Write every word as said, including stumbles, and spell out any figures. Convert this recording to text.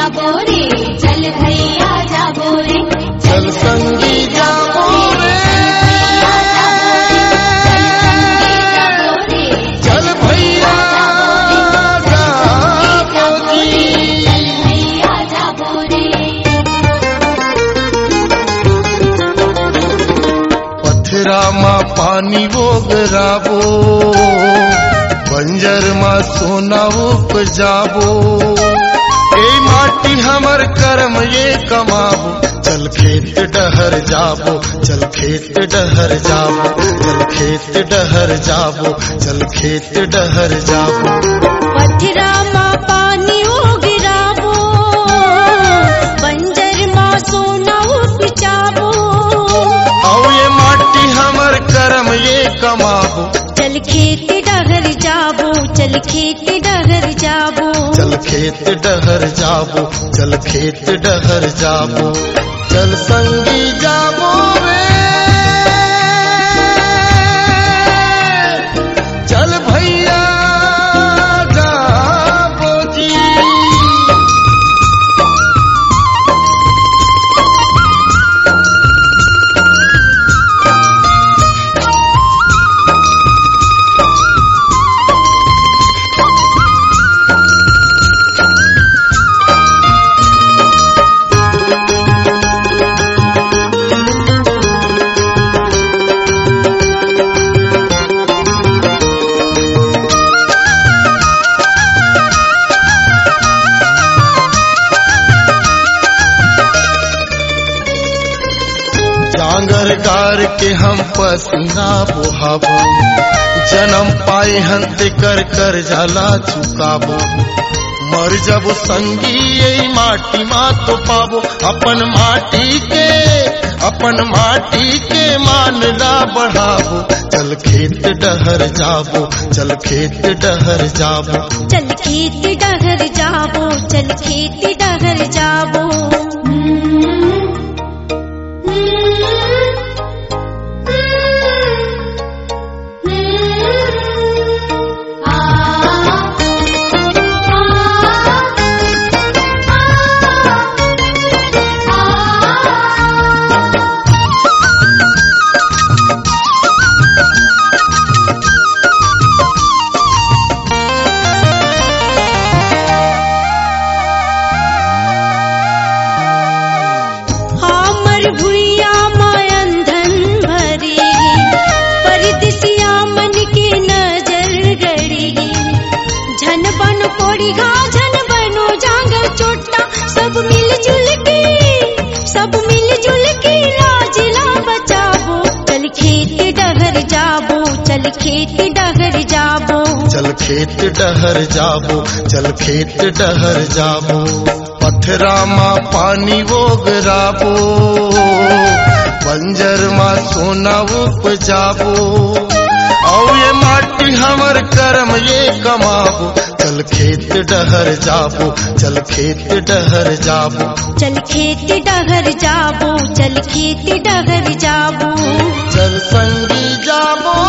जाबो रे चल भैया जाबो रे चल संगी जाबो रे चल भैया जाबो जी। पथरा मां पानी वोगराबो बंजर मां सोना उपजाबो ए माटी हमर कर्म ये कमाबो चल खेत डहर जाबो चल खेत डहर जाबो चल खेत डहर जाबो चल खेत डहर जाबो। पथरा मां पानी उगराबो बंजर मां सोना उपजाबो आओ ये माटी हमर कर्म ये कमाबो चल खेत डहर जाबो चल खेत डहर जाबो चल खेत डहर जाबो चल खेत डहर जाबो चल संगी जाबो रे चल भैया जाबो जी। डांगर गार के हम पसीना बोहाबो जन्म पाए हंत कर कर जाला चुकाबो मर जब संगी यही माटी माँ तो पाबो अपन माटी के अपन माटी के मानला बढ़ाबो चल खेत डहर जाबो चल खेत डहर जाबो चल खेत डहर जाबो चल खेत डहर जाबो। भुइया मायन धन भरेगी परदेसिया मन के नजर गड़ेगी झन बन कोड़ी घा झन बनो जांगर चोटा सब मिलजुल के सब मिलजुल के लाजला बचाबो चल खेत डहर जाबो चल खेत डहर जाबो चल खेत डहर जाबो चल खेत डहर जाबो। पथरा मां पानी वोगराबो बंजर मां सोना उपजाबो आओ ये माटी हमर कर्म ये कमाबो चल खेत डहर जाबो चल खेत डहर जाबो चल खेत डहर जाबो चल खेत डहर जाबो चल संगी जाबो